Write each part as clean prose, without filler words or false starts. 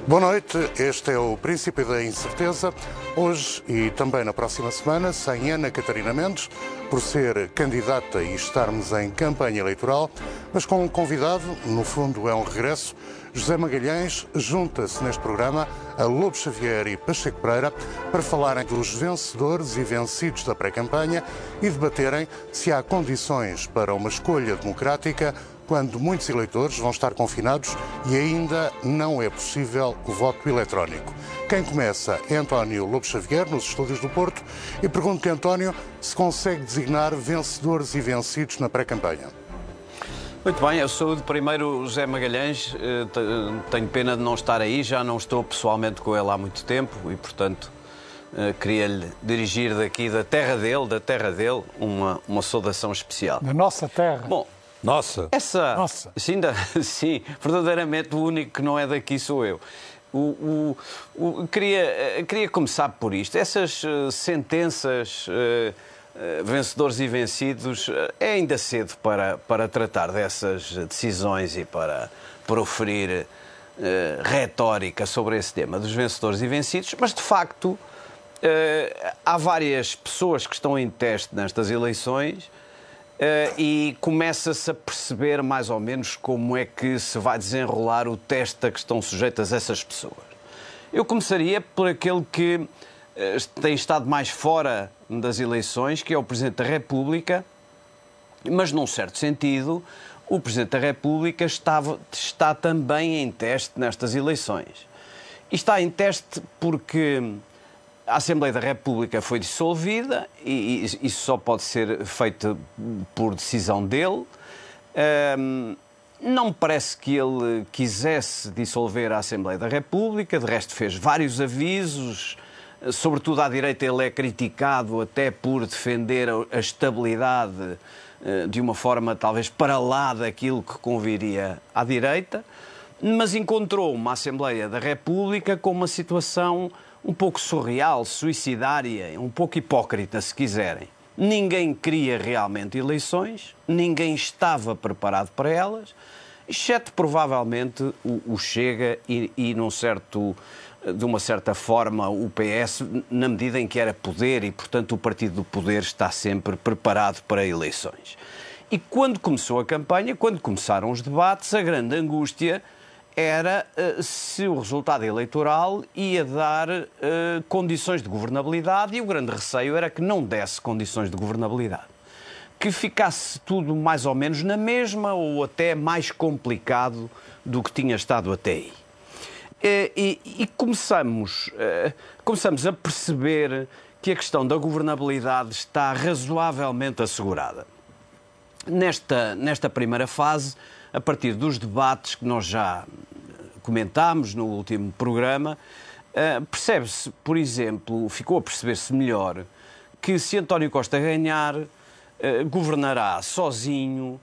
Boa noite, este é o Príncipe da Incerteza. Hoje e também na próxima semana, sem Ana Catarina Mendes, por ser candidata e estarmos em campanha eleitoral, mas com um convidado, no fundo é um regresso. José Magalhães junta-se neste programa a Lobo Xavier e Pacheco Pereira para falarem dos vencedores e vencidos da pré-campanha e debaterem se há condições para uma escolha democrática quando muitos eleitores vão estar confinados e ainda não é possível o voto eletrónico. Quem começa é António Lobo Xavier, nos estúdios do Porto, e pergunto-lhe, António, se consegue designar vencedores e vencidos na pré-campanha. Muito bem, eu sou de primeiro José Magalhães, tenho pena de não estar aí, já não estou pessoalmente com ele há muito tempo e, portanto, queria-lhe dirigir daqui da terra dele, uma saudação especial. Da nossa terra. Bom, Nossa. Sim, verdadeiramente o único que não é daqui sou eu. Queria começar por isto. Essas sentenças, vencedores e vencidos, é ainda cedo para tratar dessas decisões e para proferir retórica sobre esse tema dos vencedores e vencidos, mas de facto há várias pessoas que estão em teste nestas eleições. E começa-se a perceber mais ou menos como é que se vai desenrolar o teste a que estão sujeitas essas pessoas. Eu começaria por aquele que tem estado mais fora das eleições, que é o Presidente da República, mas num certo sentido o Presidente da República está também em teste nestas eleições. E está em teste porque a Assembleia da República foi dissolvida e isso só pode ser feito por decisão dele. Não me parece que ele quisesse dissolver a Assembleia da República, de resto fez vários avisos, sobretudo à direita ele é criticado até por defender a estabilidade de uma forma talvez para lá daquilo que conviria à direita, mas encontrou uma Assembleia da República com uma situação um pouco surreal, suicidária, um pouco hipócrita, se quiserem. Ninguém queria realmente eleições, ninguém estava preparado para elas, exceto provavelmente o Chega e de uma certa forma, o PS, na medida em que era poder e, portanto, o partido do poder está sempre preparado para eleições. E quando começou a campanha, quando começaram os debates, a grande angústia era se o resultado eleitoral ia dar condições de governabilidade, e o grande receio era que não desse condições de governabilidade. Que ficasse tudo mais ou menos na mesma ou até mais complicado do que tinha estado até aí. E começamos a perceber que a questão da governabilidade está razoavelmente assegurada. Nesta primeira fase, a partir dos debates que nós já comentámos no último programa, percebe-se, por exemplo, ficou a perceber-se melhor que se António Costa ganhar, governará sozinho,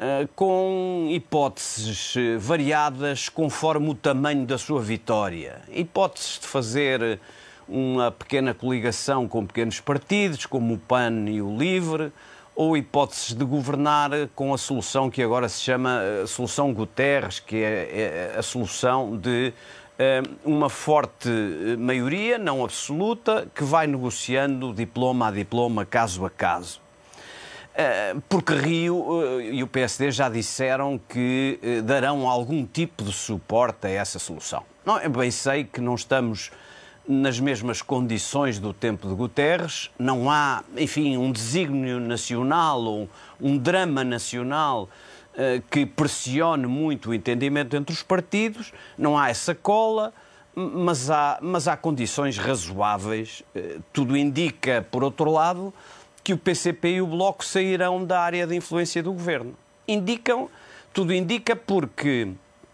com hipóteses variadas conforme o tamanho da sua vitória. Hipóteses de fazer uma pequena coligação com pequenos partidos, como o PAN e o LIVRE, ou hipóteses de governar com a solução que agora se chama a solução Guterres, que é a solução de uma forte maioria, não absoluta, que vai negociando diploma a diploma, caso a caso. Porque Rio e o PSD já disseram que darão algum tipo de suporte a essa solução. Não, eu bem sei que não estamos nas mesmas condições do tempo de Guterres, não há, enfim, um desígnio nacional ou um drama nacional que pressione muito o entendimento entre os partidos, não há essa cola, mas há condições razoáveis. Tudo indica, por outro lado, que o PCP e o Bloco sairão da área de influência do governo. Tudo indica porque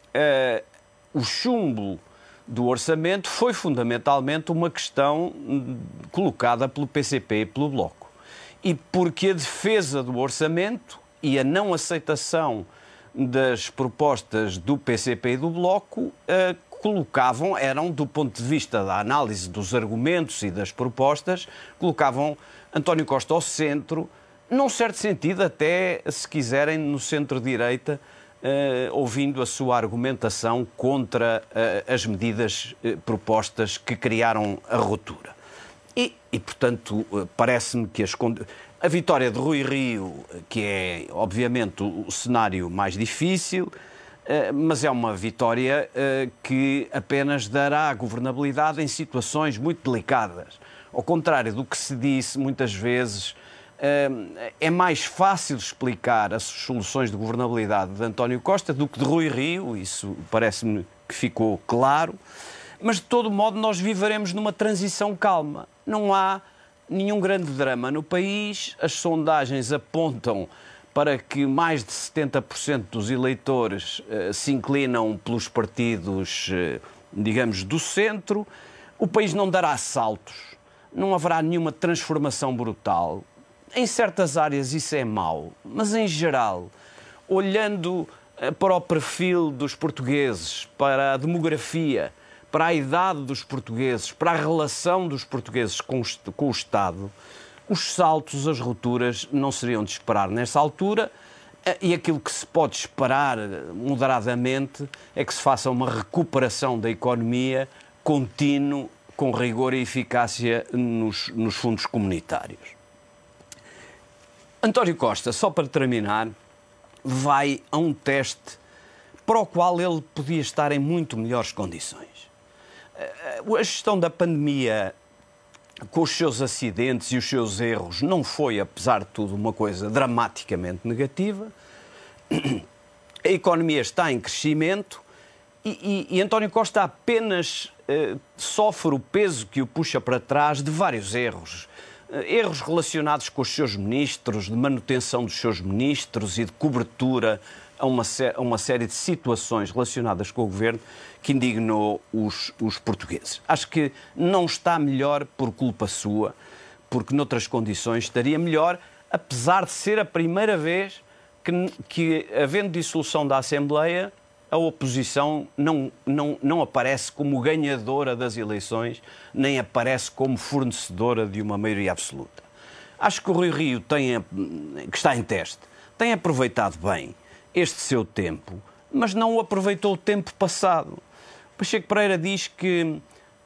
o chumbo do orçamento foi fundamentalmente uma questão colocada pelo PCP e pelo Bloco. E porque a defesa do orçamento e a não aceitação das propostas do PCP e do Bloco eram, do ponto de vista da análise dos argumentos e das propostas, colocavam António Costa ao centro, num certo sentido até, se quiserem, no centro-direita, ouvindo a sua argumentação contra as medidas propostas que criaram a ruptura. E portanto, parece-me que a vitória de Rui Rio, que é, obviamente, o cenário mais difícil, mas é uma vitória que apenas dará governabilidade em situações muito delicadas. Ao contrário do que se disse muitas vezes, é mais fácil explicar as soluções de governabilidade de António Costa do que de Rui Rio, isso parece-me que ficou claro, mas de todo modo nós viveremos numa transição calma. Não há nenhum grande drama no país, as sondagens apontam para que mais de 70% dos eleitores se inclinam pelos partidos, digamos, do centro. O país não dará saltos, não haverá nenhuma transformação brutal. Em certas áreas isso é mau, mas em geral, olhando para o perfil dos portugueses, para a demografia, para a idade dos portugueses, para a relação dos portugueses com o Estado, os saltos, as rupturas não seriam de esperar nessa altura, e aquilo que se pode esperar moderadamente é que se faça uma recuperação da economia contínuo, com rigor e eficácia nos fundos comunitários. António Costa, só para terminar, vai a um teste para o qual ele podia estar em muito melhores condições. A gestão da pandemia, com os seus acidentes e os seus erros, não foi, apesar de tudo, uma coisa dramaticamente negativa. A economia está em crescimento e António Costa apenas sofre o peso que o puxa para trás de vários erros. Erros relacionados com os seus ministros, de manutenção dos seus ministros e de cobertura a uma série de situações relacionadas com o governo que indignou os portugueses. Acho que não está melhor por culpa sua, porque noutras condições estaria melhor, apesar de ser a primeira vez que havendo dissolução da Assembleia, a oposição não aparece como ganhadora das eleições, nem aparece como fornecedora de uma maioria absoluta. Acho que o Rui Rio, que está em teste, tem aproveitado bem este seu tempo, mas não o aproveitou o tempo passado. Pacheco Pereira diz que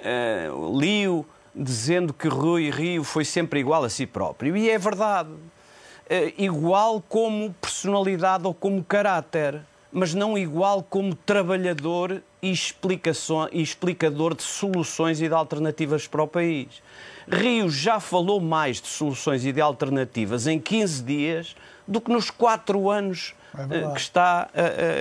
li-o dizendo que Rui Rio foi sempre igual a si próprio. E é verdade. Igual como personalidade ou como caráter, mas não igual como trabalhador e explicador de soluções e de alternativas para o país. Rio já falou mais de soluções e de alternativas em 15 dias do que nos 4 anos que está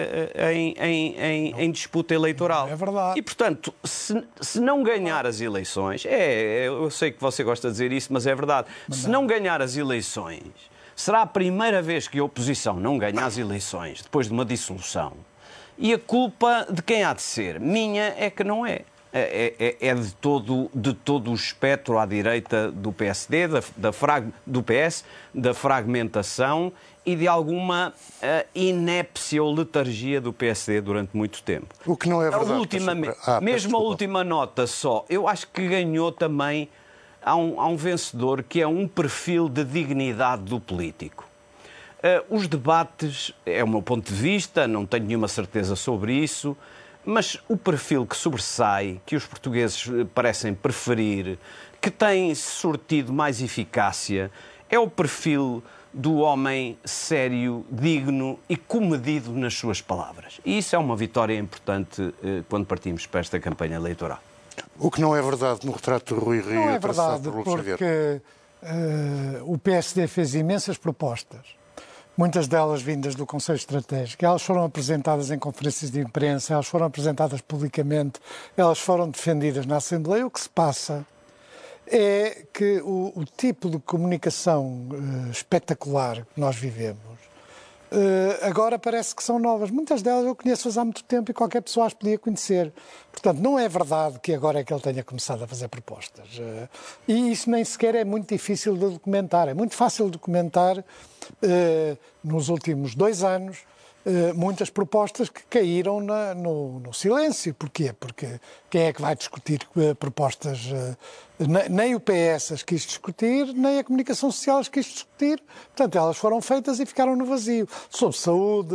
em disputa eleitoral. É verdade. E, portanto, se não ganhar as eleições, eu sei que você gosta de dizer isso, mas é verdade, se não ganhar as eleições, será a primeira vez que a oposição não ganha as eleições depois de uma dissolução. E a culpa de quem há de ser? Minha é que não é. É de todo o espectro à direita do PSD, do PS, da fragmentação e de alguma inépcia ou letargia do PSD durante muito tempo. O que não é verdade. Mesmo a última nota só, eu acho que ganhou também. Há um vencedor que é um perfil de dignidade do político. Os debates, é o meu ponto de vista, não tenho nenhuma certeza sobre isso, mas o perfil que sobressai, que os portugueses parecem preferir, que tem sortido mais eficácia, é o perfil do homem sério, digno e comedido nas suas palavras. E isso é uma vitória importante quando partimos para esta campanha eleitoral. O que não é verdade no retrato de Rui Rio. Não é verdade, porque o PSD fez imensas propostas, muitas delas vindas do Conselho Estratégico. Elas foram apresentadas em conferências de imprensa, elas foram apresentadas publicamente, elas foram defendidas na Assembleia. O que se passa é que o tipo de comunicação espetacular que nós vivemos agora parece que são novas. Muitas delas eu conheço-as há muito tempo e qualquer pessoa as podia conhecer. Portanto, não é verdade que agora é que ele tenha começado a fazer propostas. E isso nem sequer é muito difícil de documentar. É muito fácil de documentar, nos últimos 2 anos, muitas propostas que caíram no silêncio. Porquê? Porque quem é que vai discutir propostas? Nem o PS as quis discutir, nem a comunicação social as quis discutir. Portanto, elas foram feitas e ficaram no vazio. Sobre saúde,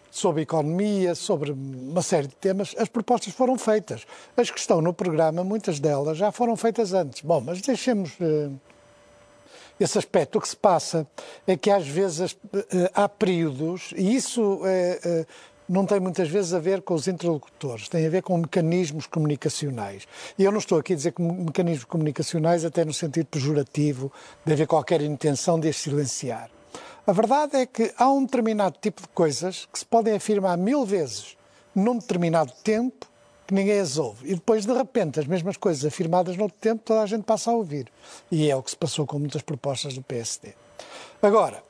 sobre economia, sobre uma série de temas, as propostas foram feitas. As que estão no programa, muitas delas já foram feitas antes. Bom, mas deixemos esse aspecto. O que se passa é que às vezes há períodos, e isso não tem muitas vezes a ver com os interlocutores, tem a ver com mecanismos comunicacionais. E eu não estou aqui a dizer que mecanismos comunicacionais até no sentido pejorativo, de haver qualquer intenção de as silenciar. A verdade é que há um determinado tipo de coisas que se podem afirmar 1000 vezes num determinado tempo que ninguém as ouve. E depois, de repente, as mesmas coisas afirmadas noutro tempo, toda a gente passa a ouvir. E é o que se passou com muitas propostas do PSD. Agora,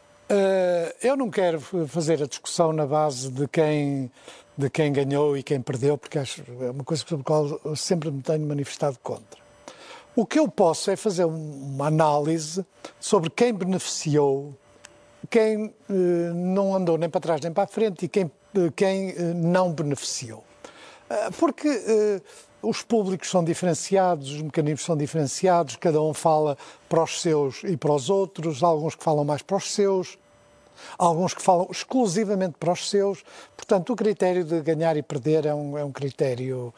eu não quero fazer a discussão na base de quem ganhou e quem perdeu, porque acho é uma coisa sobre a qual eu sempre me tenho manifestado contra. O que eu posso é fazer uma análise sobre quem beneficiou, quem não andou nem para trás nem para a frente e quem não beneficiou. Porque os públicos são diferenciados, os mecanismos são diferenciados, cada um fala para os seus e para os outros, há alguns que falam mais para os seus, há alguns que falam exclusivamente para os seus. Portanto, o critério de ganhar e perder é um critério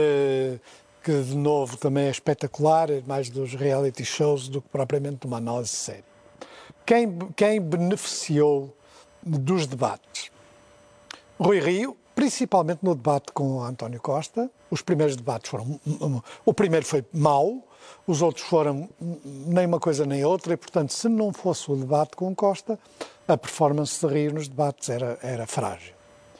que, de novo, também é espetacular, mais dos reality shows do que propriamente de uma análise séria. Quem beneficiou dos debates? Rui Rio, principalmente no debate com António Costa. Os primeiros debates foram... O primeiro foi mau, os outros foram nem uma coisa nem outra, e, portanto, se não fosse o debate com Costa, a performance de Rio nos debates era frágil.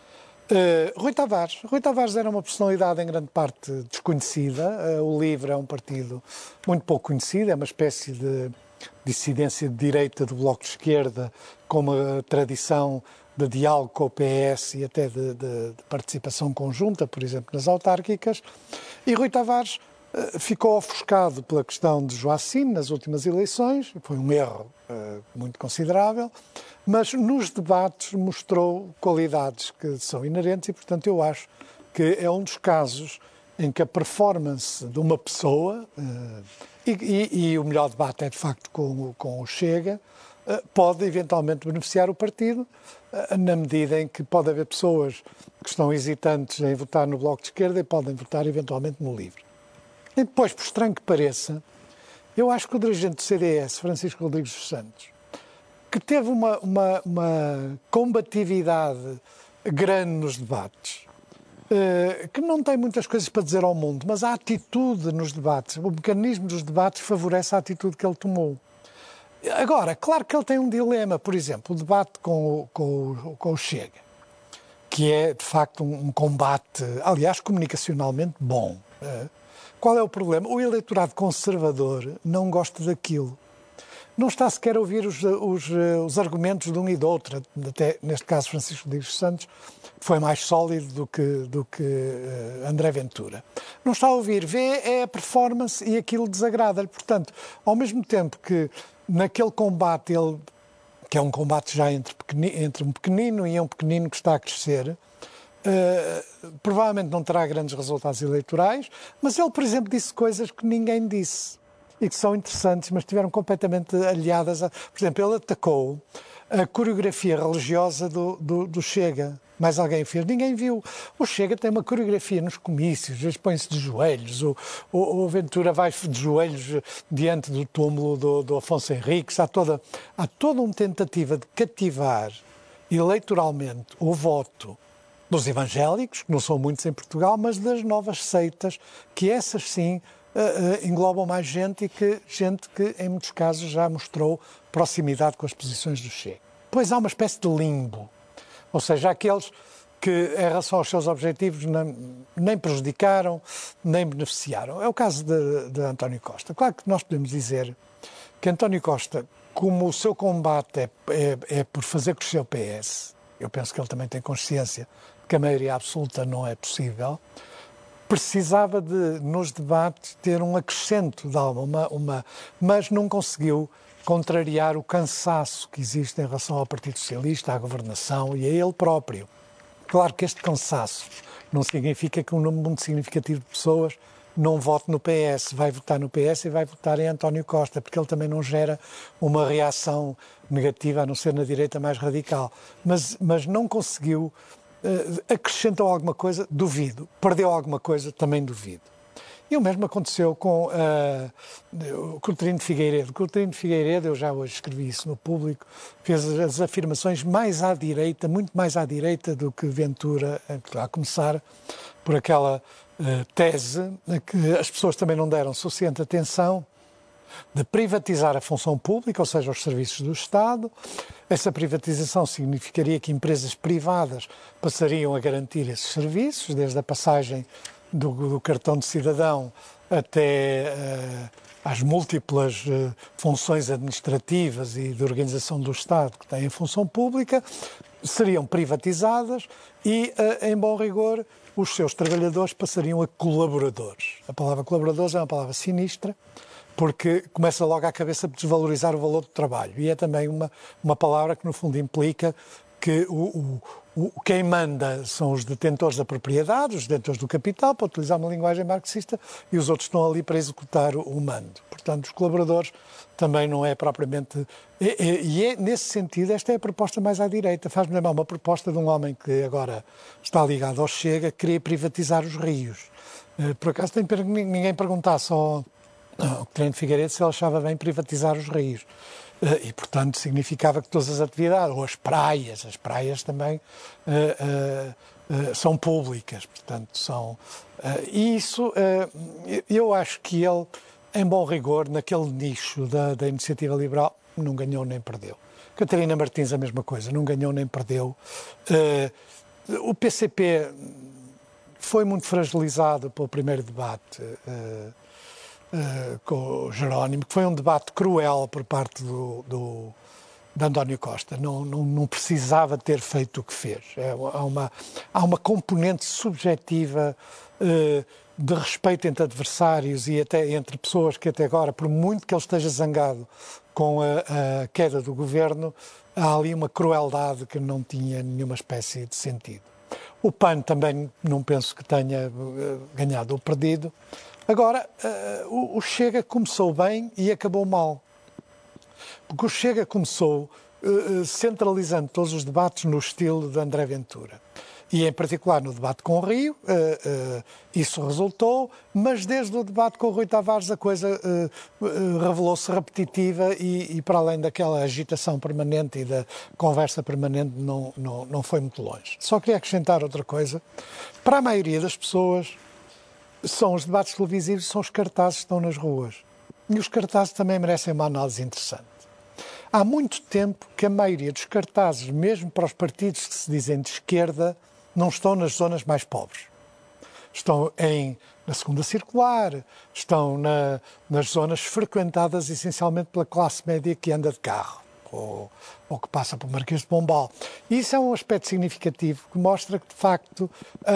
Rui Tavares era uma personalidade em grande parte desconhecida. O LIVRE é um partido muito pouco conhecido, é uma espécie de dissidência de direita do Bloco de Esquerda, com uma tradição de diálogo com o PS e até de participação conjunta, por exemplo, nas autárquicas. E Rui Tavares ficou ofuscado pela questão de Joacim nas últimas eleições, foi um erro muito considerável, mas nos debates mostrou qualidades que são inerentes e, portanto, eu acho que é um dos casos em que a performance de uma pessoa, e o melhor debate é de facto com o Chega, pode eventualmente beneficiar o partido, na medida em que pode haver pessoas que estão hesitantes em votar no Bloco de Esquerda e podem votar eventualmente no LIVRE. E depois, por estranho que pareça, eu acho que o dirigente do CDS, Francisco Rodrigues dos Santos, que teve uma combatividade grande nos debates, que não tem muitas coisas para dizer ao mundo, mas a atitude nos debates, o mecanismo dos debates favorece a atitude que ele tomou. Agora, claro que ele tem um dilema, por exemplo, o debate com o Chega, que é, de facto, um combate, aliás, comunicacionalmente bom. Qual é o problema? O eleitorado conservador não gosta daquilo. Não está sequer a ouvir os argumentos de um e do outro. Até, neste caso, Francisco Rodrigues Santos foi mais sólido do que André Ventura. Não está a ouvir, vê a performance e aquilo desagrada-lhe. Portanto, ao mesmo tempo que naquele combate, que é um combate já entre um pequenino e um pequenino que está a crescer, provavelmente não terá grandes resultados eleitorais, mas ele, por exemplo, disse coisas que ninguém disse e que são interessantes, mas estiveram completamente aliadas a... Por exemplo, ele atacou a coreografia religiosa do Chega. Mais alguém fez? Ninguém viu. O Chega tem uma coreografia nos comícios, eles põem-se de joelhos, o Ventura vai de joelhos diante do túmulo do Afonso Henriques. Há toda uma tentativa de cativar eleitoralmente o voto dos evangélicos, que não são muitos em Portugal, mas das novas seitas, que essas sim englobam mais gente gente que em muitos casos já mostrou proximidade com as posições do Chega. Pois há uma espécie de limbo, ou seja, aqueles que em relação aos seus objetivos nem prejudicaram, nem beneficiaram. É o caso de António Costa. Claro que nós podemos dizer que António Costa, como o seu combate é por fazer crescer o PS, eu penso que ele também tem consciência de que a maioria absoluta não é possível, precisava de, nos debates, ter um acrescento de alma, mas não conseguiu contrariar o cansaço que existe em relação ao Partido Socialista, à governação e a ele próprio. Claro que este cansaço não significa que um número muito significativo de pessoas não vote no PS, vai votar no PS e vai votar em António Costa, porque ele também não gera uma reação negativa, a não ser na direita mais radical. Mas não conseguiu, acrescentou alguma coisa, duvido. Perdeu alguma coisa, também duvido. E o mesmo aconteceu com o Coutinho de Figueiredo. Coutinho de Figueiredo, eu já hoje escrevi isso no Público, fez as afirmações mais à direita, muito mais à direita do que Ventura, a começar por aquela tese que as pessoas também não deram suficiente atenção, de privatizar a função pública, ou seja, os serviços do Estado. Essa privatização significaria que empresas privadas passariam a garantir esses serviços, desde a passagem do cartão de cidadão até às múltiplas funções administrativas e de organização do Estado que têm em função pública, seriam privatizadas e, em bom rigor, os seus trabalhadores passariam a colaboradores. A palavra colaboradores é uma palavra sinistra, porque começa logo à cabeça de desvalorizar o valor do trabalho. E é também uma palavra que, no fundo, implica que quem manda são os detentores da propriedade, os detentores do capital, para utilizar uma linguagem marxista, e os outros estão ali para executar o mando. Portanto, os colaboradores também não é propriamente... nesse sentido, esta é a proposta mais à direita. Faz-me lembrar uma proposta de um homem que agora está ligado ao Chega, que queria privatizar os rios. Por acaso, ninguém perguntar só ao Coutinho de Figueiredo se ele achava bem privatizar os rios. E, portanto, significava que todas as atividades, ou as praias também são públicas, portanto, são... E isso, eu acho que ele, em bom rigor, naquele nicho da iniciativa liberal, não ganhou nem perdeu. Catarina Martins, a mesma coisa, não ganhou nem perdeu. O PCP foi muito fragilizado pelo primeiro debate com o Jerónimo, que foi um debate cruel por parte de António Costa. Não precisava ter feito o que fez. Há uma componente subjetiva de respeito entre adversários e até entre pessoas que até agora, por muito que ele esteja zangado com a queda do governo, há ali uma crueldade que não tinha nenhuma espécie de sentido. O PAN também não penso que tenha ganhado ou perdido. Agora, o Chega começou bem e acabou mal. Porque o Chega começou centralizando todos os debates no estilo de André Ventura. E, em particular, no debate com o Rio, isso resultou, mas desde o debate com o Rui Tavares a coisa revelou-se repetitiva e, para além daquela agitação permanente e da conversa permanente, não foi muito longe. Só queria acrescentar outra coisa. Para a maioria das pessoas, são os debates televisivos, são os cartazes que estão nas ruas. E os cartazes também merecem uma análise interessante. Há muito tempo que a maioria dos cartazes, mesmo para os partidos que se dizem de esquerda, não estão nas zonas mais pobres. Estão na segunda circular, estão nas zonas frequentadas essencialmente pela classe média que anda de carro ou que passa pelo Marquês de Pombal. E isso é um aspecto significativo que mostra que, de facto,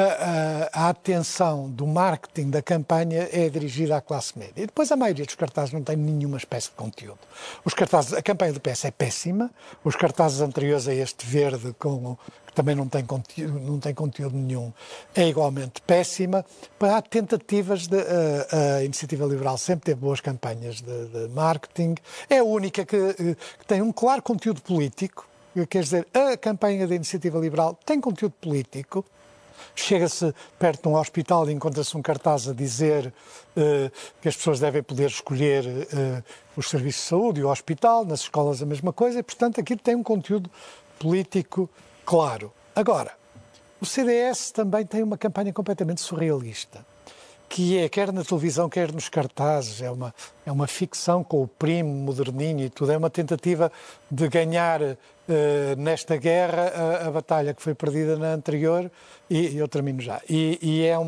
a atenção do marketing da campanha é dirigida à classe média. E depois a maioria dos cartazes não tem nenhuma espécie de conteúdo. A campanha do PS é péssima, os cartazes anteriores a este verde, que também não tem conteúdo nenhum, é igualmente péssima. Há tentativas a Iniciativa Liberal sempre teve boas campanhas de marketing, é a única que tem um claro conteúdo político, quer dizer, a campanha da Iniciativa Liberal tem conteúdo político. Chega-se perto de um hospital e encontra-se um cartaz a dizer que as pessoas devem poder escolher os serviços de saúde e o hospital, nas escolas a mesma coisa, e, portanto, aquilo tem um conteúdo político claro. Agora, o CDS também tem uma campanha completamente surrealista, que é, quer na televisão, quer nos cartazes, é uma ficção com o primo, moderninho e tudo, é uma tentativa de ganhar nesta guerra a batalha que foi perdida na anterior, e eu termino já. E é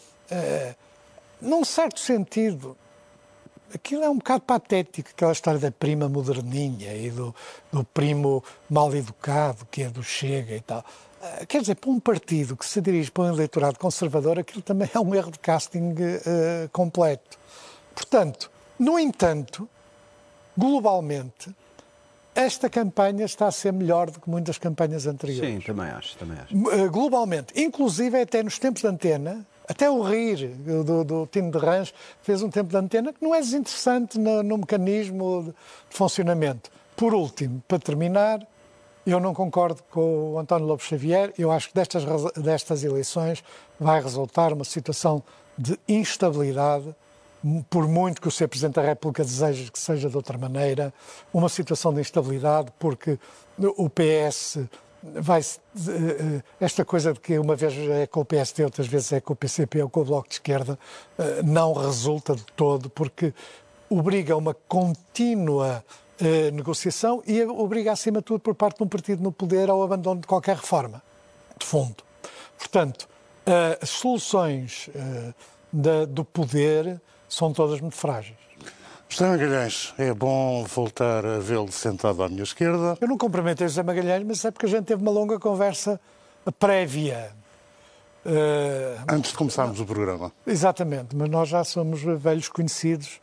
num certo sentido, aquilo é um bocado patético, aquela história da prima moderninha e do primo mal educado, que é do Chega e tal. Quer dizer, para um partido que se dirige para um eleitorado conservador, aquilo também é um erro de casting completo. Portanto, no entanto, globalmente, esta campanha está a ser melhor do que muitas campanhas anteriores. Sim, também acho. Globalmente, inclusive até nos tempos de Antena, Até o rir do Tino de Rãs fez um tempo de antena que não é desinteressante no mecanismo de funcionamento. Por último, para terminar, eu não concordo com o António Lobo Xavier. Eu acho que destas eleições vai resultar uma situação de instabilidade, por muito que o Sr. Presidente da República deseje que seja de outra maneira, uma situação de instabilidade, porque o PS vai... Esta coisa de que uma vez é com o PSD, outras vezes é com o PCP ou com o Bloco de Esquerda, não resulta de todo, porque obriga a uma contínua negociação e obriga, acima de tudo, por parte de um partido no poder, ao abandono de qualquer reforma, de fundo. Portanto, as soluções do poder são todas muito frágeis. José Magalhães, é bom voltar a vê-lo sentado à minha esquerda. Eu não cumprimentei José Magalhães, mas é porque a gente teve uma longa conversa prévia. Antes de começarmos o programa. Exatamente, mas nós já somos velhos conhecidos.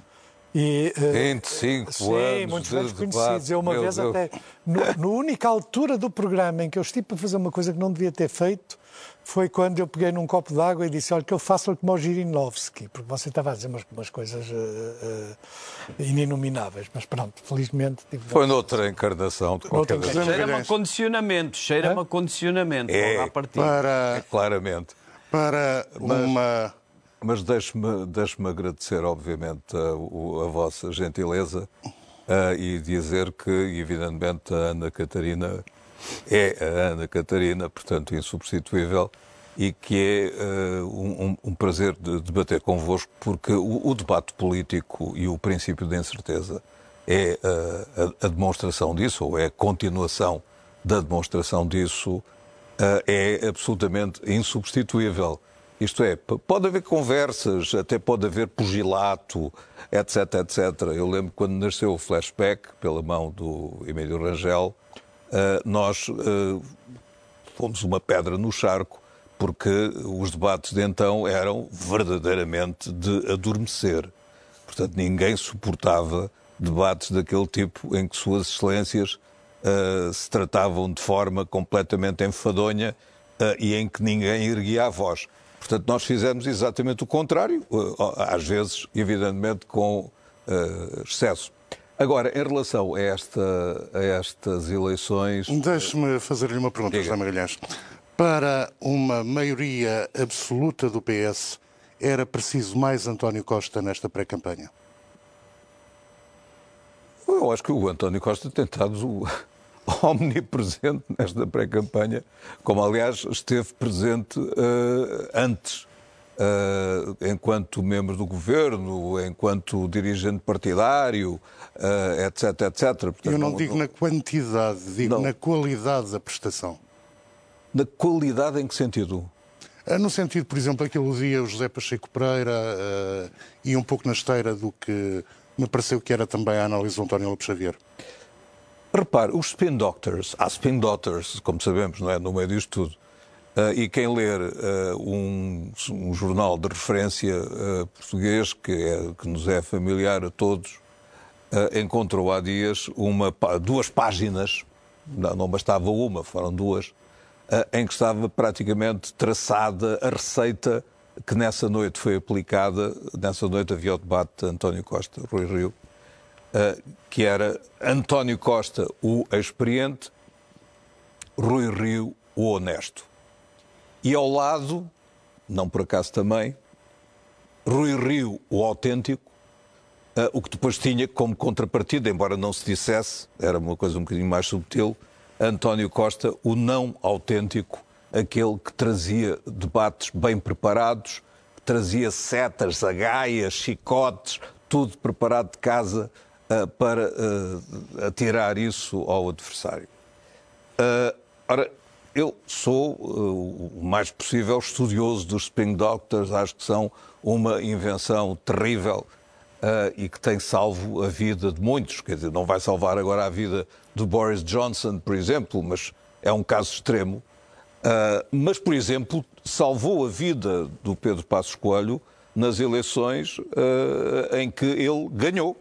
25 anos. Sim, muitos velhos conhecidos. Eu uma vez até, na única altura do programa em que eu estive para fazer uma coisa que não devia ter feito, foi quando eu peguei num copo de água e disse, olha, que eu faço como o Jirinovski, porque você estava a dizer umas coisas inimagináveis, mas pronto, felizmente... Foi noutra encarnação, de qualquer maneira. Cheira-me a condicionamento. É, claramente. Para uma... Mas deixe-me agradecer, obviamente, a vossa gentileza e dizer que, evidentemente, a Ana Catarina é a Ana Catarina, portanto, insubstituível, e que é um prazer de debater convosco, porque o debate político e o princípio da incerteza é a demonstração disso, ou é a continuação da demonstração disso, é absolutamente insubstituível. Isto é, pode haver conversas, até pode haver pugilato, etc, etc. Eu lembro quando nasceu o Flashback, pela mão do Emílio Rangel, nós fomos uma pedra no charco, porque os debates de então eram verdadeiramente de adormecer. Portanto, ninguém suportava debates daquele tipo em que Suas Excelências se tratavam de forma completamente enfadonha e em que ninguém erguia a voz. Portanto, nós fizemos exatamente o contrário, às vezes, evidentemente, com excesso. Agora, em relação a estas eleições... Deixe-me fazer-lhe uma pergunta, José Magalhães. Para uma maioria absoluta do PS, era preciso mais António Costa nesta pré-campanha? Eu acho que o António Costa tem estado omnipresente nesta pré-campanha, como aliás esteve presente antes, enquanto membro do governo, enquanto dirigente partidário, etc, etc. Portanto, eu não digo na quantidade, digo na qualidade da prestação. Na qualidade em que sentido? No sentido, por exemplo, que elogia o José Pacheco Pereira e um pouco na esteira do que me pareceu que era também a análise do António Lobo Xavier. Repare, os spin doctors, há spin doctors, como sabemos, não é, no meio disto tudo, e quem ler um jornal de referência português, que nos é familiar a todos, encontrou há dias duas páginas, não bastava uma, foram duas, em que estava praticamente traçada a receita que nessa noite foi aplicada. Nessa noite havia o debate de António Costa, Rui Rio, que era António Costa, o experiente, Rui Rio, o honesto. E ao lado, não por acaso também, Rui Rio, o autêntico, o que depois tinha como contrapartida, embora não se dissesse, era uma coisa um bocadinho mais subtil, António Costa, o não autêntico, aquele que trazia debates bem preparados, que trazia setas, agaias, chicotes, tudo preparado de casa para atirar isso ao adversário. Ora, eu sou o mais possível estudioso dos spin doctors, acho que são uma invenção terrível e que tem salvo a vida de muitos. Quer dizer, não vai salvar agora a vida do Boris Johnson, por exemplo, mas é um caso extremo. Mas, por exemplo, salvou a vida do Pedro Passos Coelho nas eleições em que ele ganhou.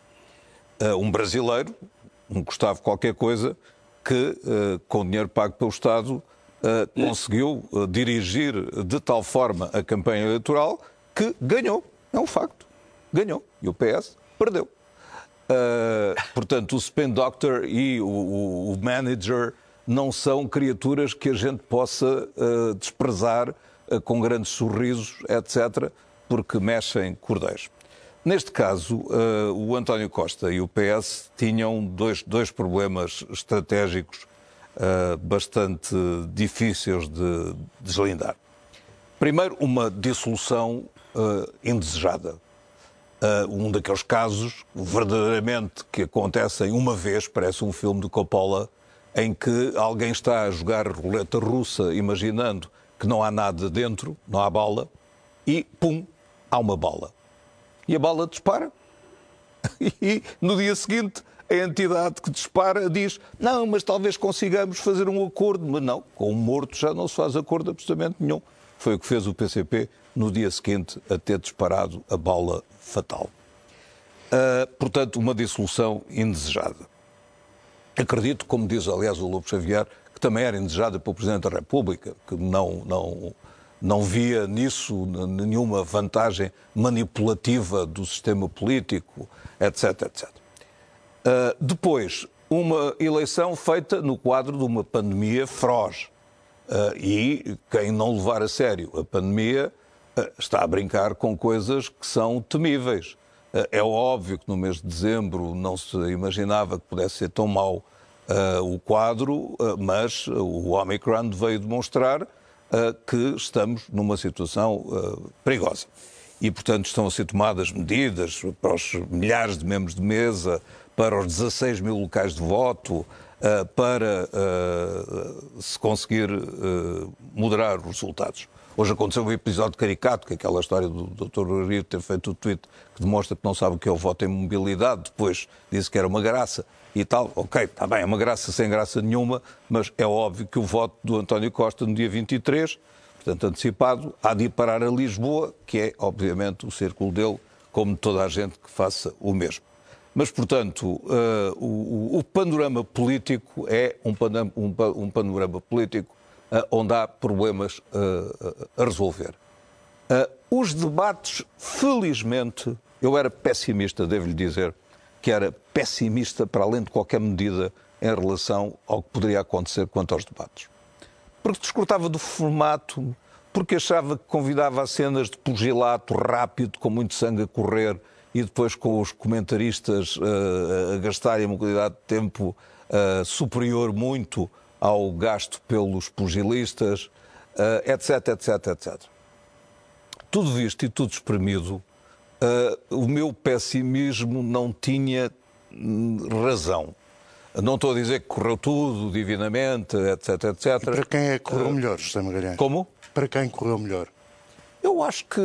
Um brasileiro, um Gustavo qualquer coisa, que com dinheiro pago pelo Estado conseguiu dirigir de tal forma a campanha eleitoral que ganhou. É um facto. Ganhou. E o PS perdeu. Portanto, o spin doctor e o manager não são criaturas que a gente possa desprezar com grandes sorrisos, etc., porque mexem cordéis. Neste caso, o António Costa e o PS tinham dois problemas estratégicos bastante difíceis de deslindar. Primeiro, uma dissolução indesejada. Um daqueles casos, verdadeiramente, que acontecem uma vez, parece um filme de Coppola, em que alguém está a jogar roleta russa, imaginando que não há nada dentro, não há bala, e, pum, há uma bala. E a bala dispara. E no dia seguinte, a entidade que dispara diz: não, mas talvez consigamos fazer um acordo. Mas não, com um morto já não se faz acordo absolutamente nenhum. Foi o que fez o PCP no dia seguinte a ter disparado a bala fatal. Portanto, uma dissolução indesejada. Acredito, como diz aliás o Lobo Xavier, que também era indesejada pelo Presidente da República, que não via nisso nenhuma vantagem manipulativa do sistema político, etc, etc. Depois, uma eleição feita no quadro de uma pandemia feroz. E quem não levar a sério a pandemia está a brincar com coisas que são temíveis. É óbvio que no mês de dezembro não se imaginava que pudesse ser tão mau o quadro, mas o Omicron veio demonstrar que estamos numa situação perigosa. E, portanto, estão a ser tomadas medidas para os milhares de membros de mesa, para os 16 mil locais de voto, para se conseguir moderar os resultados. Hoje aconteceu um episódio caricato, que é aquela história do Dr. Rio ter feito o tweet que demonstra que não sabe o que é o voto em mobilidade, depois disse que era uma graça e tal. Ok, está bem, é uma graça sem graça nenhuma, mas é óbvio que o voto do António Costa no dia 23, portanto antecipado, há de ir parar a Lisboa, que é obviamente o círculo dele, como toda a gente que faça o mesmo. Mas, portanto, o panorama político é um panorama político onde há problemas a resolver. Os debates, felizmente, eu era pessimista, devo-lhe dizer, que era pessimista para além de qualquer medida em relação ao que poderia acontecer quanto aos debates. Porque descortava do formato, porque achava que convidava a cenas de pugilato rápido, com muito sangue a correr, e depois com os comentaristas a gastarem uma quantidade de tempo superior muito ao gasto pelos pugilistas, etc, etc, etc. Tudo visto e tudo espremido, o meu pessimismo não tinha razão. Não estou a dizer que correu tudo divinamente, etc, etc. E para quem é que correu melhor, José Magalhães? Como? Para quem correu melhor? Eu acho que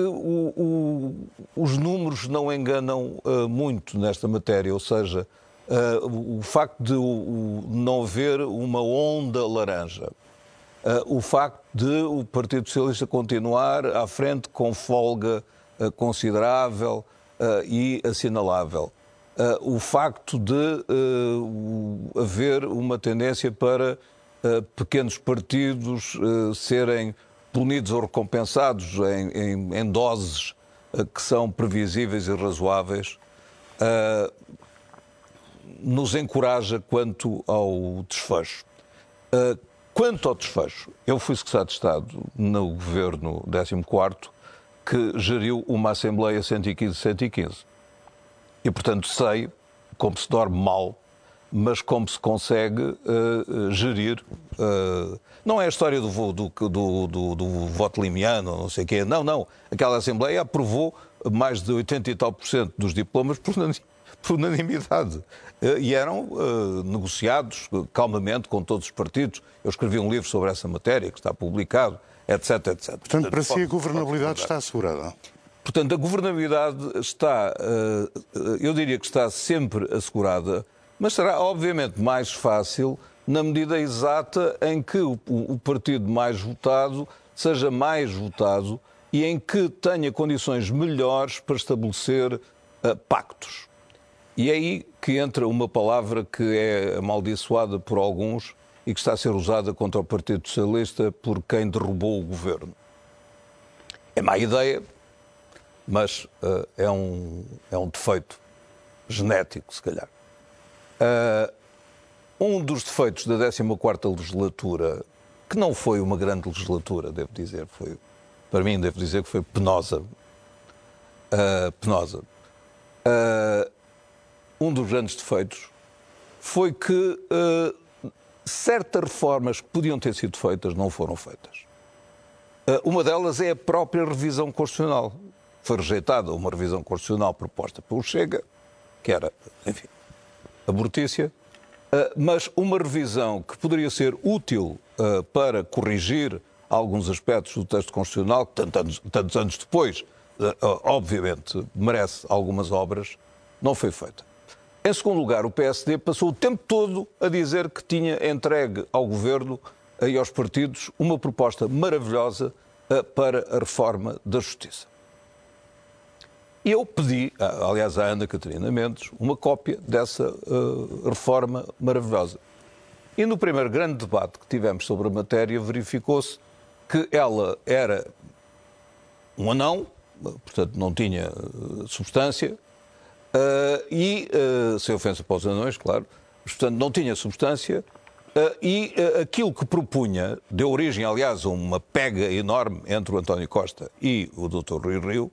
os números não enganam muito nesta matéria, ou seja, o facto de não haver uma onda laranja, o facto de o Partido Socialista continuar à frente com folga considerável e assinalável, o facto de haver uma tendência para pequenos partidos serem punidos ou recompensados em doses que são previsíveis e razoáveis, nos encoraja quanto ao desfecho. Quanto ao desfecho, eu fui secretário de Estado no governo 14º, que geriu uma Assembleia 115-115. E, portanto, sei como se dorme mal, mas como se consegue gerir. Não é a história do voto limiano, não sei o quê. Não. Aquela Assembleia aprovou mais de 80 e tal % dos diplomas por unanimidade. E eram negociados calmamente com todos os partidos. Eu escrevi um livro sobre essa matéria, que está publicado, etc, etc. Portanto, para si a governabilidade está assegurada? Portanto, a governabilidade está, eu diria que está sempre assegurada, mas será obviamente mais fácil na medida exata em que o partido mais votado seja mais votado e em que tenha condições melhores para estabelecer pactos. E é aí que entra uma palavra que é amaldiçoada por alguns e que está a ser usada contra o Partido Socialista por quem derrubou o governo. É má ideia, mas é um defeito genético, se calhar. Um dos defeitos da 14ª legislatura, que não foi uma grande legislatura, devo dizer, para mim devo dizer que foi penosa. Um dos grandes defeitos foi que certas reformas que podiam ter sido feitas não foram feitas. Uma delas é a própria revisão constitucional. Foi rejeitada uma revisão constitucional proposta pelo Chega, que era, enfim, abortícia, mas uma revisão que poderia ser útil para corrigir alguns aspectos do texto constitucional, que tantos anos depois, obviamente, merece algumas obras, não foi feita. Em segundo lugar, o PSD passou o tempo todo a dizer que tinha entregue ao Governo e aos partidos uma proposta maravilhosa para a reforma da Justiça. Eu pedi, aliás, à Ana Catarina Mendes, uma cópia dessa reforma maravilhosa. E no primeiro grande debate que tivemos sobre a matéria, verificou-se que ela era um anão, portanto não tinha substância, sem ofensa para os anões, claro, portanto não tinha substância, e aquilo que propunha, deu origem, aliás, a uma pega enorme entre o António Costa e o Dr. Rui Rio,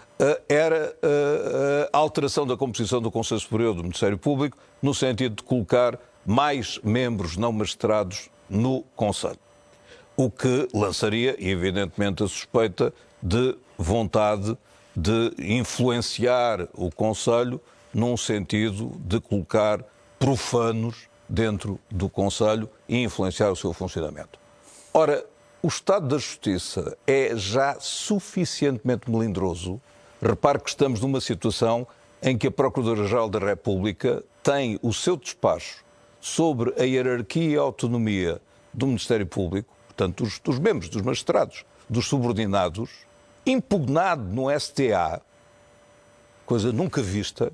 era a alteração da composição do Conselho Superior do Ministério Público, no sentido de colocar mais membros não magistrados no Conselho. O que lançaria, evidentemente, a suspeita de vontade de influenciar o Conselho num sentido de colocar profanos dentro do Conselho e influenciar o seu funcionamento. Ora, o Estado da Justiça é já suficientemente melindroso. Repare que estamos numa situação em que a Procuradora-Geral da República tem o seu despacho sobre a hierarquia e a autonomia do Ministério Público, portanto, dos membros, dos magistrados, dos subordinados, impugnado no STA, coisa nunca vista,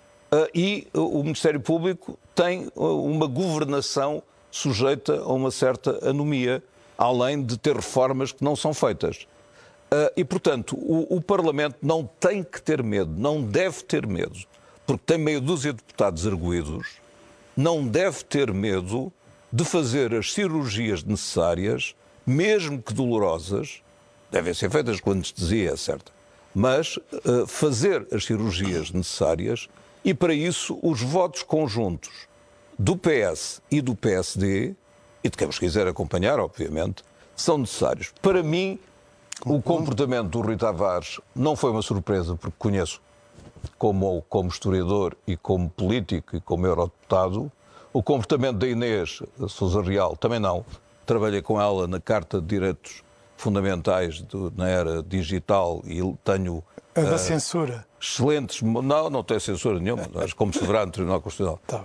e o Ministério Público tem uma governação sujeita a uma certa anomia, além de ter reformas que não são feitas. E, portanto, o Parlamento não tem que ter medo, não deve ter medo, porque tem meia dúzia de deputados arguídos, não deve ter medo de fazer as cirurgias necessárias, mesmo que dolorosas, devem ser feitas com anestesia, é certo, mas fazer as cirurgias necessárias e, para isso, os votos conjuntos do PS e do PSD, e de quem vos quiser acompanhar, obviamente, são necessários. Para mim, o comportamento do Rui Tavares não foi uma surpresa, porque conheço como historiador e como político e como eurodeputado. O comportamento da Inês Sousa Real também não. Trabalhei com ela na Carta de Direitos Fundamentais na era digital e tenho... A da censura. Excelentes... Não tem censura nenhuma, mas como soberano do Tribunal Constitucional. Tá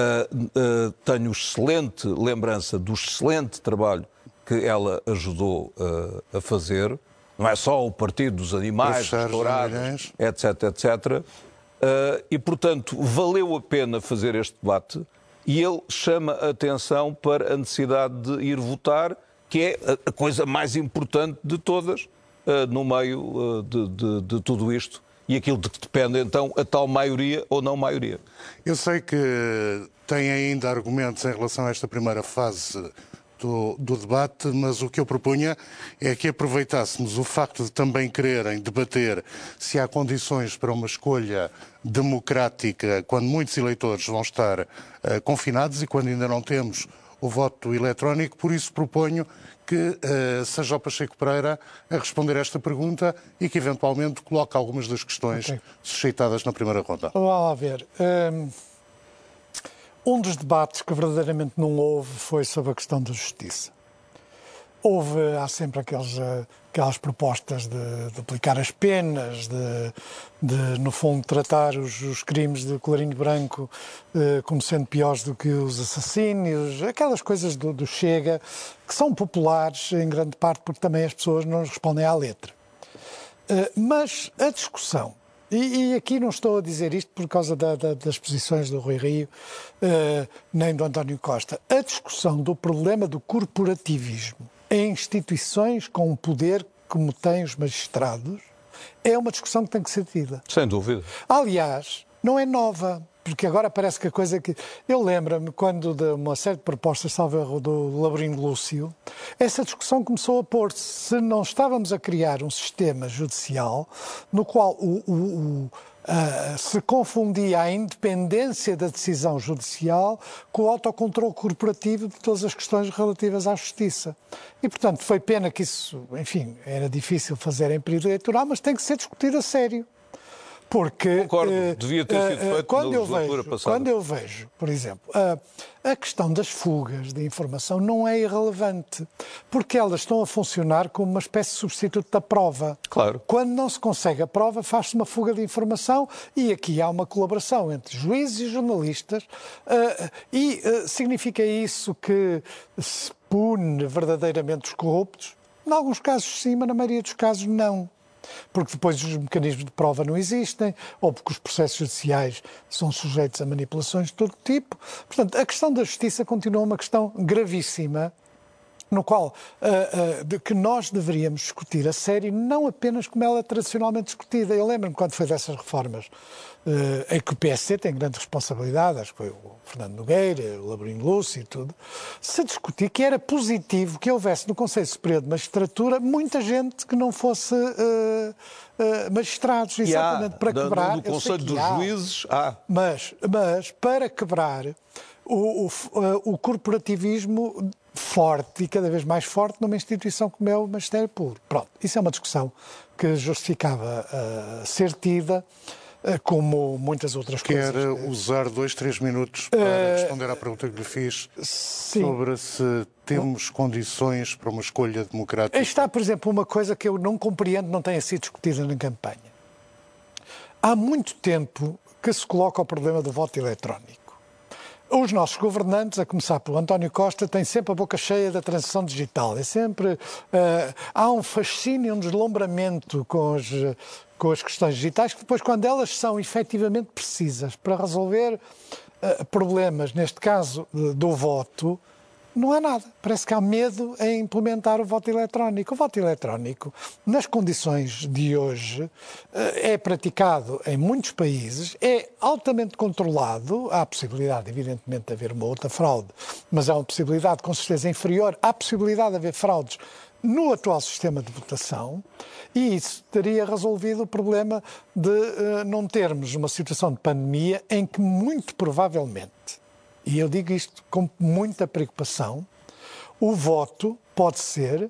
bem. Tenho excelente lembrança do excelente trabalho que ela ajudou a fazer. Não é só o Partido dos Animais, restaurados, etc, etc. E, portanto, valeu a pena fazer este debate e ele chama a atenção para a necessidade de ir votar, que é a coisa mais importante de todas no meio de tudo isto e aquilo de que depende, então, a tal maioria ou não maioria. Eu sei que tem ainda argumentos em relação a esta primeira fase do debate, mas o que eu propunha é que aproveitássemos o facto de também quererem debater se há condições para uma escolha democrática quando muitos eleitores vão estar confinados e quando ainda não temos o voto eletrónico. Por isso proponho que seja o Pacheco Pereira a responder esta pergunta e que eventualmente coloque algumas das questões suscitadas na primeira ronda. Vamos lá ver. Um dos debates que verdadeiramente não houve foi sobre a questão da justiça. Há sempre aquelas propostas de duplicar as penas, de no fundo, tratar os crimes de colarinho branco como sendo piores do que os assassínios, aquelas coisas do Chega, que são populares em grande parte porque também as pessoas não respondem à letra. Mas a discussão E aqui não estou a dizer isto por causa das posições do Rui Rio, nem do António Costa. A discussão do problema do corporativismo em instituições com um poder como têm os magistrados é uma discussão que tem que ser tida. Sem dúvida. Aliás, não é nova, porque agora parece que a coisa que... Eu lembro-me quando de uma série de propostas, salvo erro, do Laurindo Lúcio, essa discussão começou a pôr-se se não estávamos a criar um sistema judicial no qual se confundia a independência da decisão judicial com o autocontrole corporativo de todas as questões relativas à justiça. E, portanto, foi pena que isso, enfim, era difícil fazer em período eleitoral, mas tem que ser discutido a sério. Porque concordo, devia ter sido feito na legislatura passada. Quando eu vejo, por exemplo, a questão das fugas de informação não é irrelevante, porque elas estão a funcionar como uma espécie de substituto da prova. Claro. Quando não se consegue a prova, faz-se uma fuga de informação e aqui há uma colaboração entre juízes e jornalistas significa isso que se pune verdadeiramente os corruptos? Em alguns casos sim, mas na maioria dos casos não. Porque depois os mecanismos de prova não existem, ou porque os processos judiciais são sujeitos a manipulações de todo tipo. Portanto, a questão da justiça continua uma questão gravíssima, no qual que nós deveríamos discutir a sério, não apenas como ela é tradicionalmente discutida. Eu lembro-me quando foi dessas reformas em que o PSD tem grande responsabilidade, acho que foi o Fernando Nogueira, o Laurindo Lúcio e tudo, se discutir que era positivo que houvesse no Conselho Superior de Magistratura muita gente que não fosse magistrados, exatamente para quebrar... No Conselho dos Juízes há. Mas para quebrar o corporativismo forte e cada vez mais forte numa instituição como é o Magistério Público. Pronto, isso é uma discussão que justificava ser tida, como muitas outras coisas. Quer usar 2-3 minutos para responder à pergunta que lhe fiz sobre se temos condições para uma escolha democrática? Está, por exemplo, uma coisa que eu não compreendo, não tenha sido discutida na campanha. Há muito tempo que se coloca o problema do voto eletrónico. Os nossos governantes, a começar pelo António Costa, têm sempre a boca cheia da transição digital. É sempre... há um fascínio, um deslumbramento com as questões digitais, que depois, quando elas são efetivamente precisas para resolver problemas, neste caso do voto, não há nada. Parece que há medo em implementar o voto eletrónico. O voto eletrónico, nas condições de hoje, é praticado em muitos países, é altamente controlado. Há a possibilidade, evidentemente, de haver uma outra fraude, mas é uma possibilidade, com certeza, inferior à possibilidade de haver fraudes no atual sistema de votação, e isso teria resolvido o problema de não termos uma situação de pandemia em que, muito provavelmente, e eu digo isto com muita preocupação, o voto pode ser,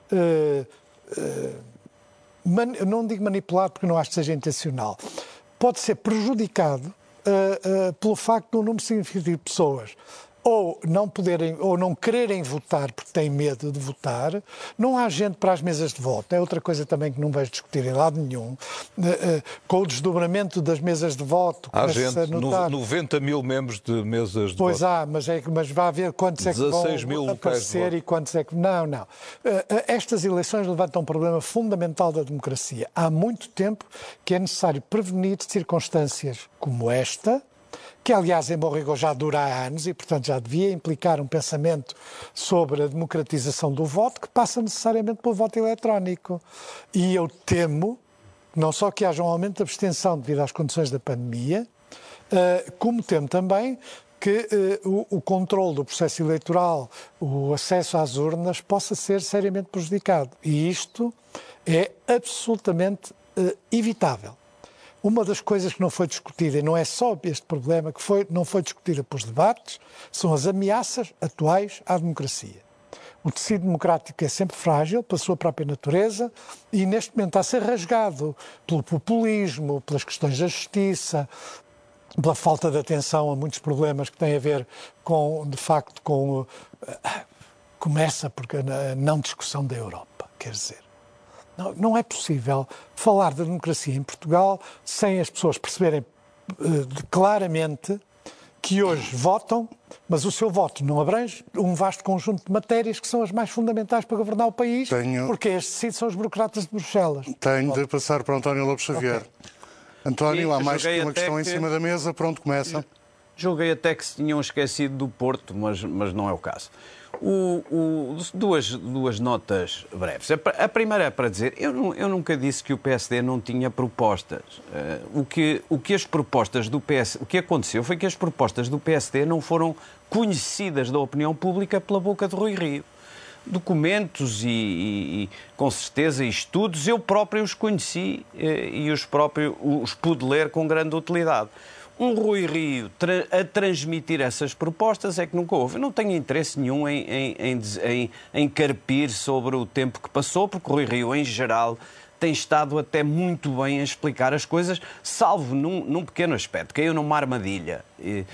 não digo manipulado porque não acho que seja intencional, pode ser prejudicado pelo facto de um número significativo de pessoas ou não poderem, ou não quererem votar porque têm medo de votar. Não há gente para as mesas de voto. É outra coisa também que não vejo discutir em lado nenhum. Com o desdobramento das mesas de voto... Há gente, 90 mil membros de mesas de voto. Pois há, mas vai haver quantos é que vão aparecer e quantos é que... Não. Estas eleições levantam um problema fundamental da democracia. Há muito tempo que é necessário prevenir circunstâncias como esta, que aliás em bom rigor já dura há anos e portanto já devia implicar um pensamento sobre a democratização do voto que passa necessariamente pelo voto eletrónico. E eu temo não só que haja um aumento de abstenção devido às condições da pandemia, como temo também que o controle do processo eleitoral, o acesso às urnas possa ser seriamente prejudicado. E isto é absolutamente evitável. Uma das coisas que não foi discutida, e não é só este problema, não foi discutida pelos debates, são as ameaças atuais à democracia. O tecido democrático é sempre frágil pela sua própria natureza e neste momento está a ser rasgado pelo populismo, pelas questões da justiça, pela falta de atenção a muitos problemas que têm a ver com, de facto, com... Começa porque a não discussão da Europa, quer dizer. Não é possível falar da democracia em Portugal sem as pessoas perceberem claramente que hoje votam, mas o seu voto não abrange um vasto conjunto de matérias que são as mais fundamentais para governar o país, porque estes sim são os burocratas de Bruxelas. Tenho de passar para António Lopes Xavier. Okay. António, há mais julguei que uma até questão em cima da mesa. Pronto, começa. Julguei até que se tinham esquecido do Porto, mas não é o caso. Duas notas breves. A primeira é para dizer, eu nunca disse que o PSD não tinha propostas. O que as propostas do PSD, o que aconteceu foi que as propostas do PSD não foram conhecidas da opinião pública pela boca de Rui Rio. Documentos e com certeza, estudos, eu próprio os conheci e os pude ler com grande utilidade. Um Rui Rio a transmitir essas propostas é que nunca houve. Eu não tenho interesse nenhum em carpir sobre o tempo que passou, porque o Rui Rio, em geral, tem estado até muito bem a explicar as coisas, salvo num pequeno aspecto. Caiu numa armadilha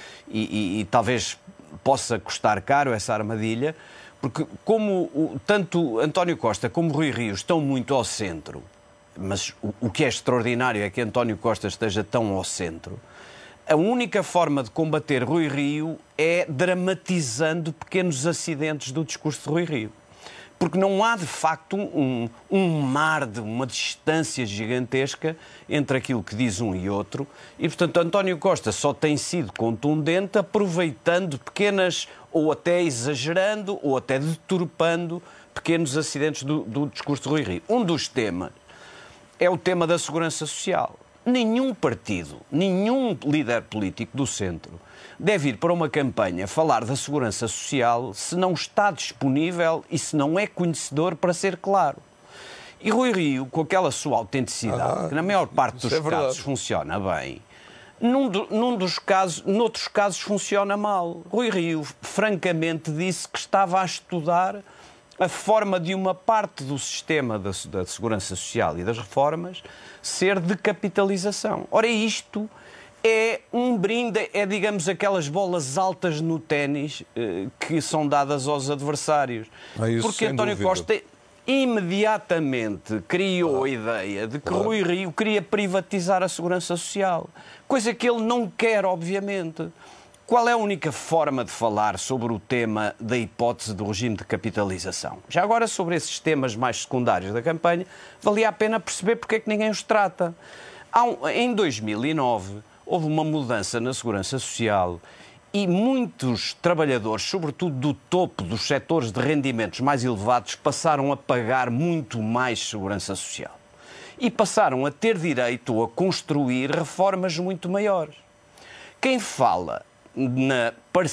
e talvez possa custar caro essa armadilha, porque como tanto António Costa como Rui Rio estão muito ao centro, mas o que é extraordinário é que António Costa esteja tão ao centro. A única forma de combater Rui Rio é dramatizando pequenos acidentes do discurso de Rui Rio. Porque não há, de facto, um mar de uma distância gigantesca entre aquilo que diz um e outro. E, portanto, António Costa só tem sido contundente aproveitando pequenas, ou até exagerando, ou até deturpando pequenos acidentes do discurso de Rui Rio. Um dos temas é o tema da segurança social. Nenhum partido, nenhum líder político do centro deve ir para uma campanha falar da segurança social se não está disponível e se não é conhecedor para ser claro. E Rui Rio, com aquela sua autenticidade, que na maior parte dos casos funciona bem, noutros casos funciona mal. Rui Rio, francamente, disse que estava a estudar a forma de uma parte do sistema da segurança social e das reformas ser de capitalização. Ora, isto é um brinde, é, digamos, aquelas bolas altas no ténis que são dadas aos adversários. Porque António Costa imediatamente criou a ideia de que Rui Rio queria privatizar a segurança social, coisa que ele não quer, obviamente. Qual é a única forma de falar sobre o tema da hipótese do regime de capitalização? Já agora, sobre esses temas mais secundários da campanha, valia a pena perceber porque é que ninguém os trata. Em 2009, houve uma mudança na segurança social e muitos trabalhadores, sobretudo do topo dos setores de rendimentos mais elevados, passaram a pagar muito mais segurança social. E passaram a ter direito a construir reformas muito maiores. Quem fala no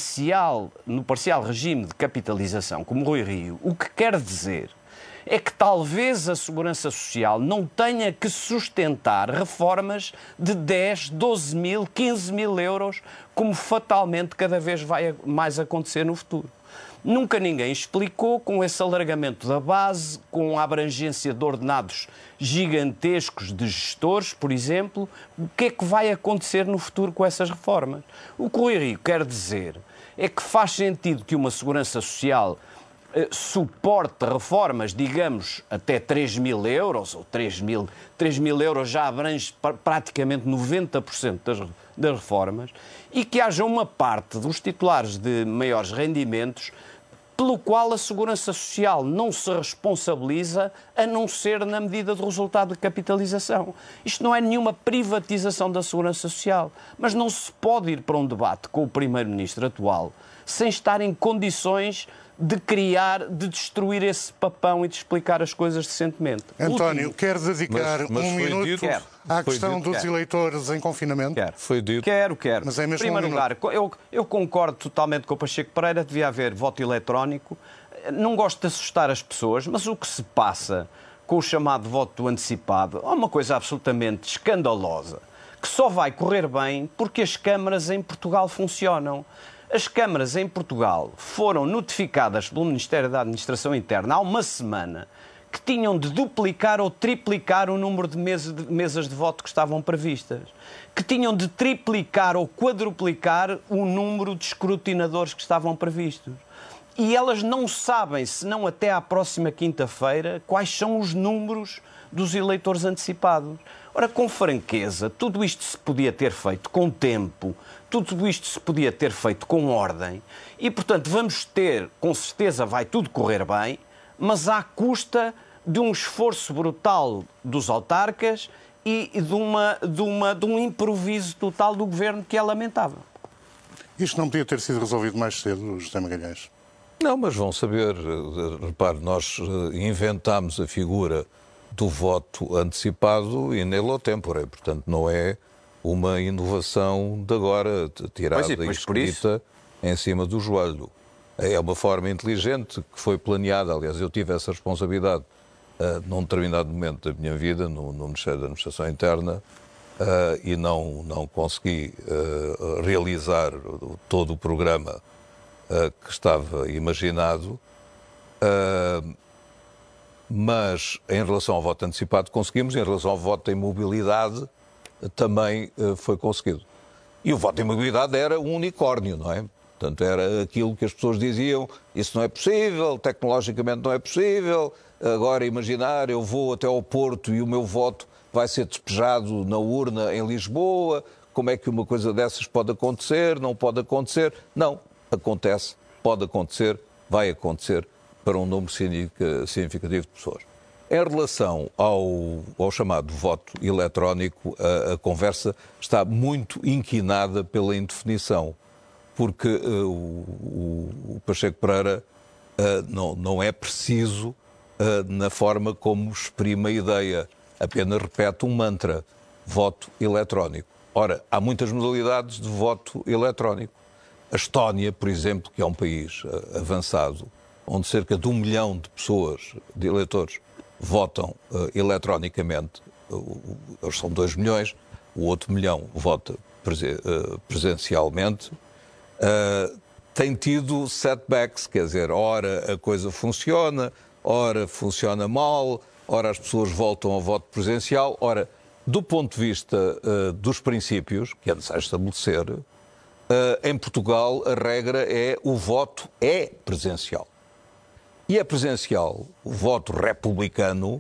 parcial regime de capitalização, como Rui Rio, o que quer dizer é que talvez a segurança social não tenha que sustentar reformas de 10, 12 mil, 15 mil euros, como fatalmente cada vez vai mais acontecer no futuro. Nunca ninguém explicou, com esse alargamento da base, com a abrangência de ordenados gigantescos de gestores, por exemplo, o que é que vai acontecer no futuro com essas reformas. O que o Rui Rio quer dizer é que faz sentido que uma segurança social suporte reformas, digamos, até 3 mil euros, ou 3 mil euros já abrange praticamente 90% das reformas, e que haja uma parte dos titulares de maiores rendimentos pelo qual a Segurança Social não se responsabiliza, a não ser na medida do resultado de capitalização. Isto não é nenhuma privatização da Segurança Social, mas não se pode ir para um debate com o Primeiro-Ministro atual sem estar em condições de destruir esse papão e de explicar as coisas decentemente. António, quer dedicar um minuto à questão dos eleitores em confinamento? Quero. Mas é mesmo em primeiro lugar, eu concordo totalmente com o Pacheco Pereira, devia haver voto eletrónico. Não gosto de assustar as pessoas, mas o que se passa com o chamado voto antecipado é uma coisa absolutamente escandalosa, que só vai correr bem porque as câmaras em Portugal funcionam. As câmaras em Portugal foram notificadas pelo Ministério da Administração Interna há uma semana que tinham de duplicar ou triplicar o número de mesas de voto que estavam previstas, que tinham de triplicar ou quadruplicar o número de escrutinadores que estavam previstos. E elas não sabem, senão até à próxima quinta-feira, quais são os números dos eleitores antecipados. Ora, com franqueza, tudo isto se podia ter feito com tempo, tudo isto se podia ter feito com ordem e, portanto, vamos ter, com certeza vai tudo correr bem, mas à custa de um esforço brutal dos autarcas e de um improviso total do governo que é lamentável. Isto não podia ter sido resolvido mais cedo, José Magalhães? Não, mas vão saber. Repare, nós inventámos a figura do voto antecipado in illo tempore, portanto não é uma inovação de agora, tirada e escrita em cima do joelho. É uma forma inteligente que foi planeada. Aliás, eu tive essa responsabilidade num determinado momento da minha vida, no Ministério da Administração Interna, e não consegui realizar todo o programa que estava imaginado, mas em relação ao voto antecipado conseguimos, em relação ao voto em mobilidade também foi conseguido. E o voto em mobilidade era um unicórnio, não é? Portanto, era aquilo que as pessoas diziam, isso não é possível, tecnologicamente não é possível, agora imaginar, eu vou até ao Porto e o meu voto vai ser despejado na urna em Lisboa, como é que uma coisa dessas pode acontecer, não pode acontecer? Não, acontece, pode acontecer, vai acontecer para um número significativo de pessoas. Em relação ao chamado voto eletrónico, a conversa está muito inquinada pela indefinição, porque o Pacheco Pereira não é preciso na forma como exprime a ideia, apenas repete um mantra, voto eletrónico. Ora, há muitas modalidades de voto eletrónico. A Estónia, por exemplo, que é um país avançado, onde cerca de 1 milhão de pessoas, de eleitores, votam eletronicamente, eles são 2 milhões, o outro milhão vota presencialmente, tem tido setbacks, quer dizer, ora a coisa funciona, ora funciona mal, ora as pessoas voltam ao voto presencial. Ora, do ponto de vista dos princípios, que é necessário estabelecer, em Portugal a regra é o voto é presencial. E é presencial, o voto republicano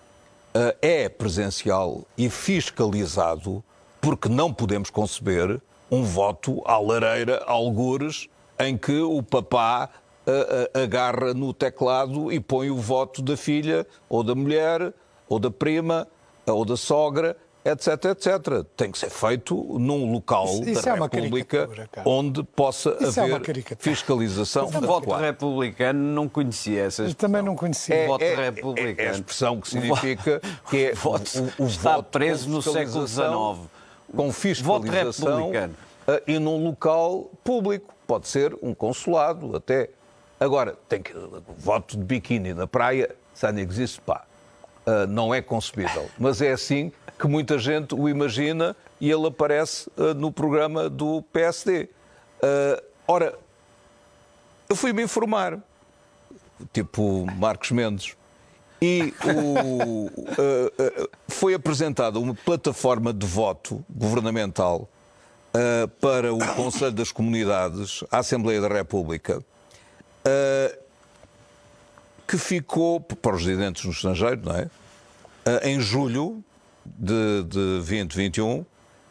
é presencial e fiscalizado, porque não podemos conceber um voto à lareira, algures, em que o papá agarra no teclado e põe o voto da filha, ou da mulher, ou da prima, ou da sogra, etc, etc. Tem que ser feito num local da República onde possa haver fiscalização. O voto republicano não conhecia essas. Eu também não conhecia. O voto republicano. É a expressão que significa que é o está voto preso no século XIX. Com fiscalização e num local público. Pode ser um consulado até. Agora, voto de biquíni na praia, ça n'existe pas. Não é concebível. Mas é assim que muita gente o imagina e ele aparece no programa do PSD. Ora, eu fui-me informar, tipo Marcos Mendes, e foi apresentada uma plataforma de voto governamental para o Conselho das Comunidades, a Assembleia da República, que ficou, para os residentes no estrangeiro, não é? Em julho de 2021,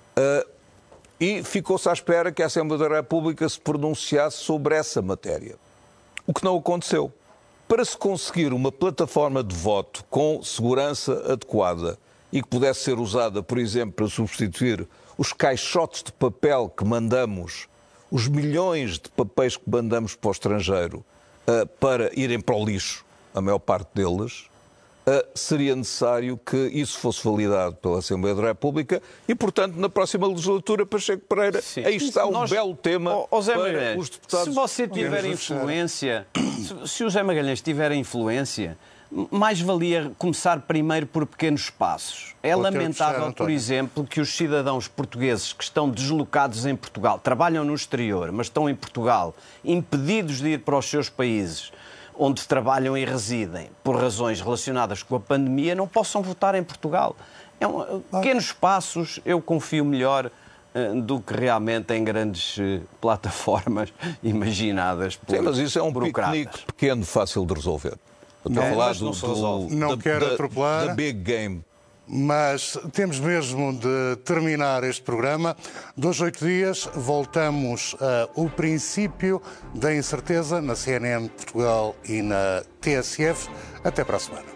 e ficou-se à espera que a Assembleia da República se pronunciasse sobre essa matéria. O que não aconteceu. Para se conseguir uma plataforma de voto com segurança adequada e que pudesse ser usada, por exemplo, para substituir os caixotes de papel que mandamos, os milhões de papéis que mandamos para o estrangeiro para irem para o lixo, a maior parte deles, seria necessário que isso fosse validado pela Assembleia da República e, portanto, na próxima legislatura, Pacheco Pereira, aí está um belo tema para os deputados. Se você tiver influência, se o José Magalhães tiver influência, mais valia começar primeiro por pequenos passos. É lamentável, por exemplo, que os cidadãos portugueses que estão deslocados em Portugal, trabalham no exterior, mas estão em Portugal, impedidos de ir para os seus países onde trabalham e residem, por razões relacionadas com a pandemia, não possam votar em Portugal. Pequenos passos, eu confio melhor do que realmente em grandes plataformas imaginadas por Sim, mas isso é um burocratas. piquenique pequeno, fácil de resolver. Estou a falar não quero atropelar. Da big game. Mas temos mesmo de terminar este programa. 2 a 8 dias voltamos ao princípio da incerteza na CNN Portugal e na TSF. Até para a semana.